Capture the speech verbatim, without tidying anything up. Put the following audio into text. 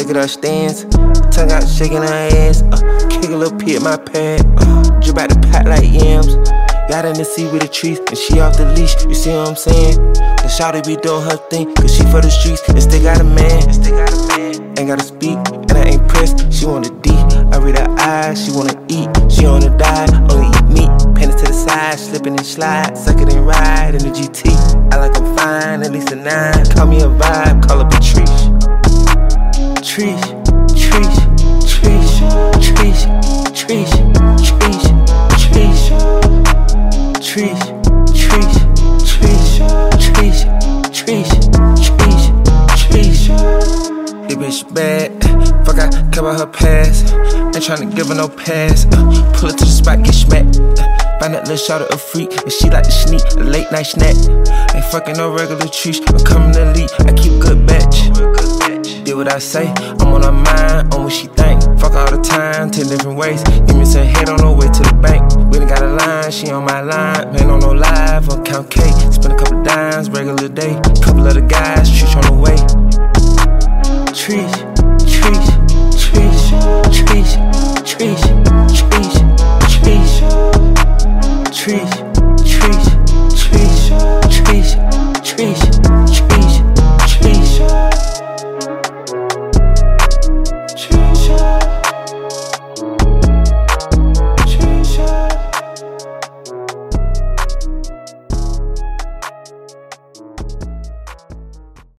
at her stance. Tongue out, shaking her ass. Uh, kick a little pee at my pad. Uh, drip out the pot like yams. Got in the sea with the trees, and she off the leash. You see what I'm saying? The shawty be doing her thing, cause she for the streets, and still got a man. And still got a man. Ain't gotta speak, and I ain't pressed. She want a D. I read her eyes, she wanna eat. She on a diet, only eat meat. Panties to the side, slipping and slide. Suck it and ride in the G T. I like I'm fine, at least a nine. Call me a vibe, call her Patrice. Trish, Trish, Trish, Trish, Trish, Trish, Trish, Trish, Trish, Trish, Trish, Trish, Trish, Trish. This bitch bad, fuck I care about her past. Ain't tryna give her no pass. uh, Pull her to the spot, get smacked. uh, Find that little shot of a freak, and she like to sneak a late night snack. Ain't fucking no regular trees, I'm coming to lead. I keep good batch. Did what I say, I'm on her mind, on what she think. Fuck all the time, ten different ways. Give me some head on her way to the bank. We done got a line, she on my line. Ain't on no live, on count K. Spend a couple dimes, regular day. Couple other guys, Trish on the way. Trish, Trish, Trish, Trish, Trish, Trish, Trish, Trish, Trish, Trish, Trish, Trish, Trish, Trish.